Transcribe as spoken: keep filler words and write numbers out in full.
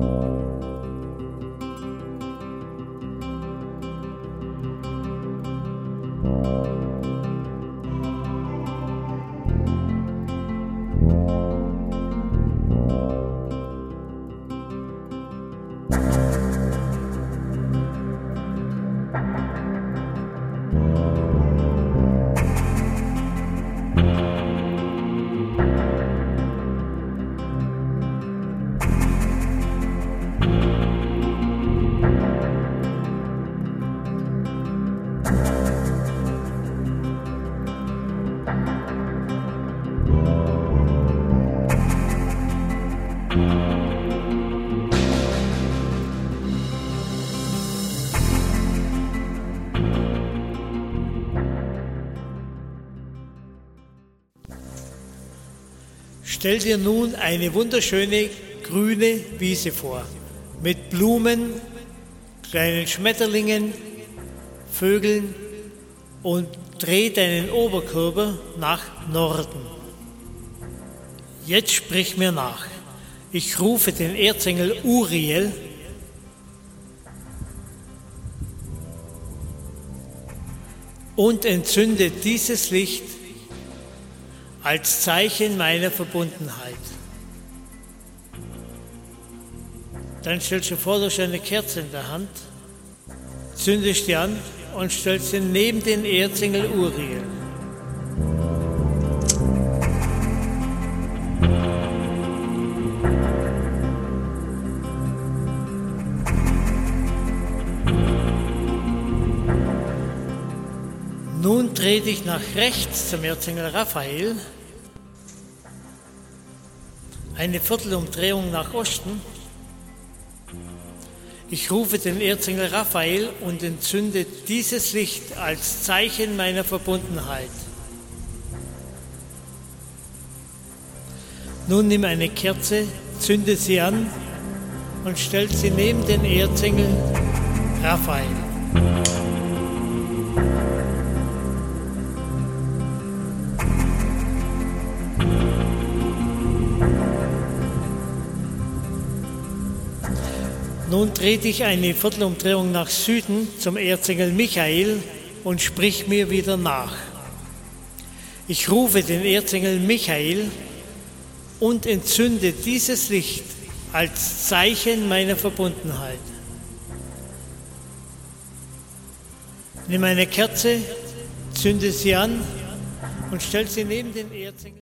Stell dir nun eine wunderschöne grüne Wiese vor, mit Blumen, kleinen Schmetterlingen, Vögeln und dreh deinen Oberkörper nach Norden. Jetzt sprich mir nach. Ich rufe den Erzengel Uriel und entzünde dieses Licht als Zeichen meiner Verbundenheit. Dann stellst du vor, du hast eine Kerze in der Hand, zündest die an und stellst sie neben den Erzengel Uriel. Nun dreh dich nach rechts zum Erzengel Raphael, eine Viertelumdrehung nach Osten. Ich rufe den Erzengel Raphael und entzünde dieses Licht als Zeichen meiner Verbundenheit. Nun nimm eine Kerze, zünde sie an und stell sie neben den Erzengel Raphael. Nun dreh dich eine Viertelumdrehung nach Süden zum Erzengel Michael und sprich mir wieder nach. Ich rufe den Erzengel Michael und entzünde dieses Licht als Zeichen meiner Verbundenheit. Nimm eine Kerze, zünde sie an und stell sie neben den Erzengel.